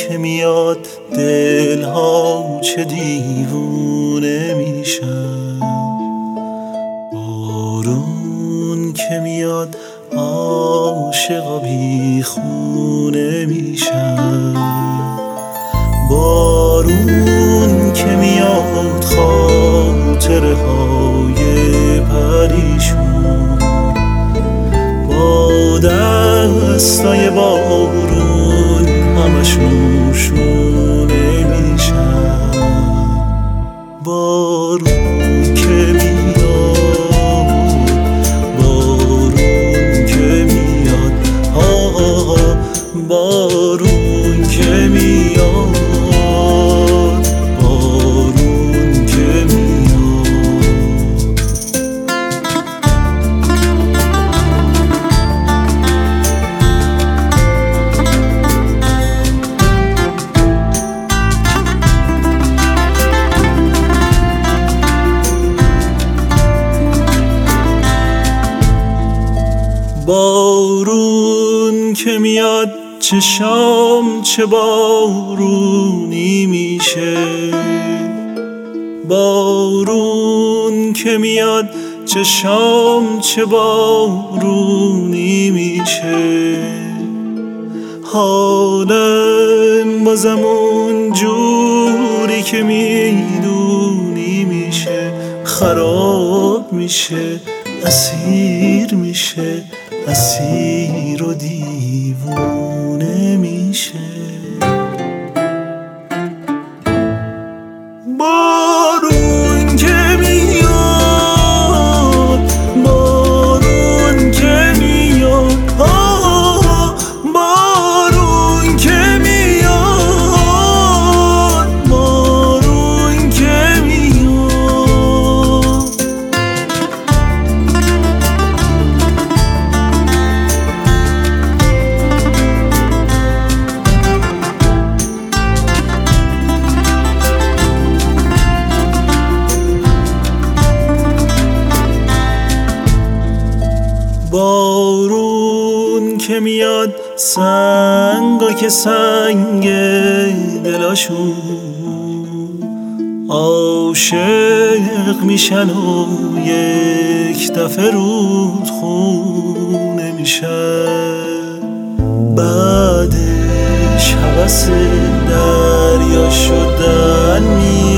که میاد دلها چه دیوونه میشن، بارون که میاد عاشقا بیخونه میشن، بارون که میاد خاطره های پریشون با دستای بارون همش نوشونه میشن، بارون که میاد، بارون که میاد، بارون که میاد، بارون که میاد. بارون که میاد چشام چه بارونی میشه، بارون که میاد چشام چه بارونی میشه، حالم بازم اون جوری که میدونی میشه، خراب میشه، اسیر میشه، اسیر و دیوونه میشه. بارون که میاد، بارون که میاد، بارون که میاد، بارون که میاد. بارون که میاد سنگا که سنگ دلاشون عاشق میشن و یک دفعه رودخونه میشن، بعدش هوس دریا شدن